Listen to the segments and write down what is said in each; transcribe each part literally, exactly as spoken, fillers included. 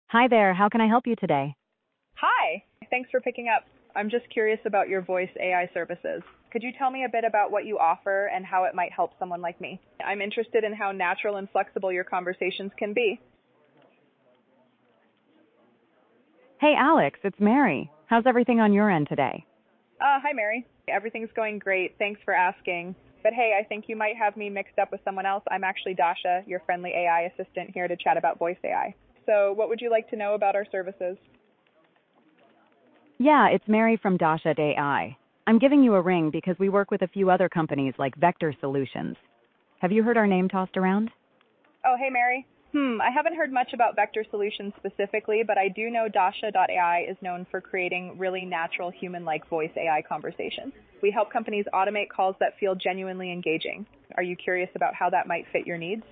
Hi there, how can I help you today? Hi. Thanks for picking up. I'm just curious about your voice A I services. Could you tell me a bit about what you offer and how it might help someone like me? I'm interested in how natural and flexible your conversations can be. Hey Alex, it's Mary. How's everything on your end today? Uh, hi, Mary. Everything's going great. Thanks for asking. But hey, I think you might have me mixed up with someone else. I'm actually Dasha, your friendly A I assistant here to chat about voice A I. So what would you like to know about our services? Yeah, it's Mary from Dasha A I. I'm giving you a ring because we work with a few other companies like Vector Solutions. Have you heard our name tossed around? Oh, hey, Mary. Hmm, I haven't heard much about Vector Solutions specifically, but I do know Dasha dot A I is known for creating really natural human-like voice A I conversations. We help companies automate calls that feel genuinely engaging. Are you curious about how that might fit your needs?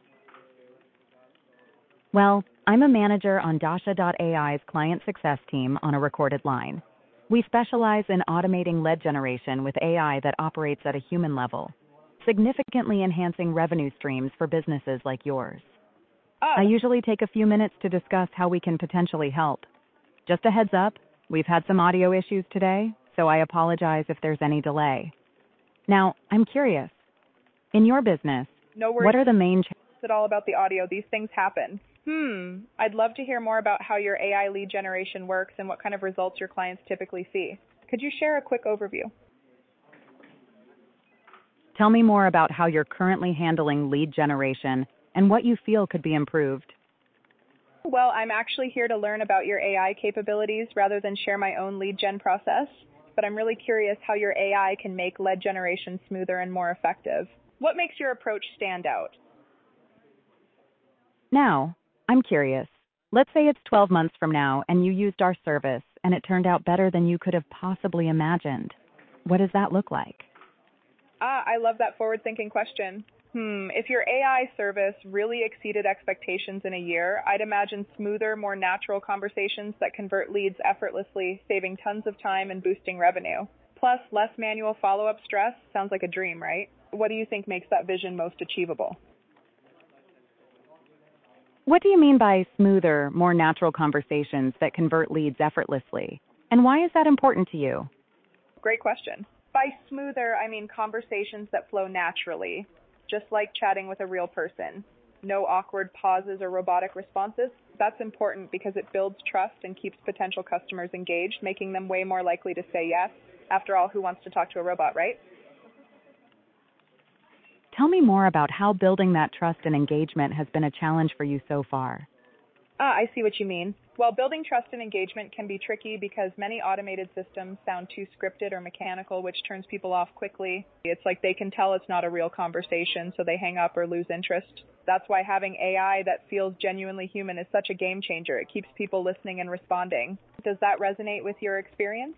Well, I'm a manager on Dasha dot A I's client success team on a recorded line. We specialize in automating lead generation with A I that operates at a human level, significantly enhancing revenue streams for businesses like yours. Oh, I usually take a few minutes to discuss how we can potentially help. Just a heads up, we've had some audio issues today, so I apologize if there's any delay. Now, I'm curious. In your business, no worries what are the main challenges? at all about the audio. These things happen. Hmm, I'd love to hear more about how your A I lead generation works and what kind of results your clients typically see. Could you share a quick overview? Tell me more about how you're currently handling lead generation and what you feel could be improved. Well, I'm actually here to learn about your A I capabilities rather than share my own lead gen process, but I'm really curious how your A I can make lead generation smoother and more effective. What makes your approach stand out? Now, I'm curious. Let's say it's twelve months from now and you used our service and it turned out better than you could have possibly imagined. What does that look like? Ah, I love that forward-thinking question. Hmm, if your A I service really exceeded expectations in a year, I'd imagine smoother, more natural conversations that convert leads effortlessly, saving tons of time and boosting revenue. Plus, less manual follow-up stress sounds like a dream, right? What do you think makes that vision most achievable? What do you mean by smoother, more natural conversations that convert leads effortlessly? And why is that important to you? Great question. By smoother, I mean conversations that flow naturally, just like chatting with a real person. No awkward pauses or robotic responses. That's important because it builds trust and keeps potential customers engaged, making them way more likely to say yes. After all, who wants to talk to a robot, right? Tell me more about how building that trust and engagement has been a challenge for you so far. Ah, I see what you mean. Well, building trust and engagement can be tricky because many automated systems sound too scripted or mechanical, which turns people off quickly. It's like they can tell it's not a real conversation, so they hang up or lose interest. That's why having A I that feels genuinely human is such a game changer. It keeps people listening and responding. Does that resonate with your experience?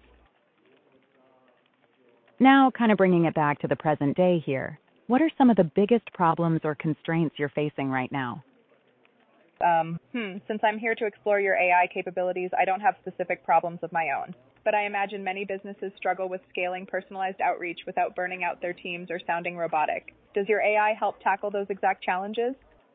Now, kind of bringing it back to the present day here, what are some of the biggest problems or constraints you're facing right now? Um, hmm, since I'm here to explore your A I capabilities, I don't have specific problems of my own. But I imagine many businesses struggle with scaling personalized outreach without burning out their teams or sounding robotic. Does your A I help tackle those exact challenges?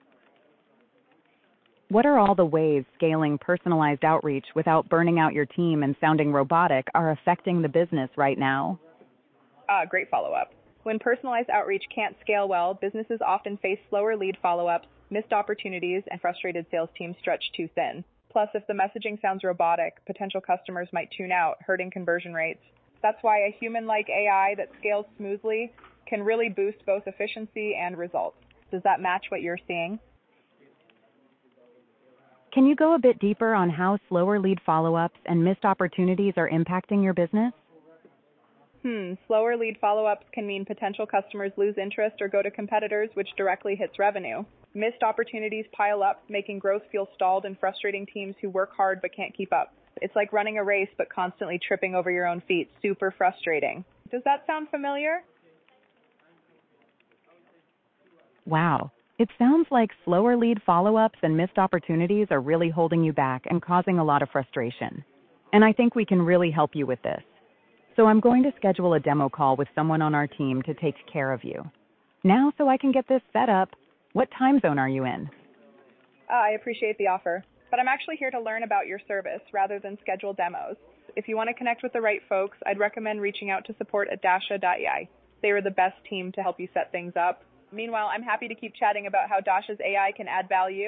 What are all the ways scaling personalized outreach without burning out your team and sounding robotic are affecting the business right now? Ah, great follow-up. When personalized outreach can't scale well, businesses often face slower lead follow-ups, missed opportunities, and frustrated sales teams stretched too thin. Plus, if the messaging sounds robotic, potential customers might tune out, hurting conversion rates. That's why a human-like A I that scales smoothly can really boost both efficiency and results. Does that match what you're seeing? Can you go a bit deeper on how slower lead follow-ups and missed opportunities are impacting your business? Hmm, slower lead follow-ups can mean potential customers lose interest or go to competitors, which directly hits revenue. Missed opportunities pile up, making growth feel stalled and frustrating teams who work hard but can't keep up. It's like running a race but constantly tripping over your own feet. Super frustrating. Does that sound familiar? Wow. It sounds like slower lead follow-ups and missed opportunities are really holding you back and causing a lot of frustration. And I think we can really help you with this. So I'm going to schedule a demo call with someone on our team to take care of you. Now, so I can get this set up, what time zone are you in? Ah, I appreciate the offer. but I'm actually here to learn about your service rather than schedule demos. If you want to connect with the right folks, I'd recommend reaching out to support at dasha dot a i. They are the best team to help you set things up. Meanwhile, I'm happy to keep chatting about how Dasha's A I can add value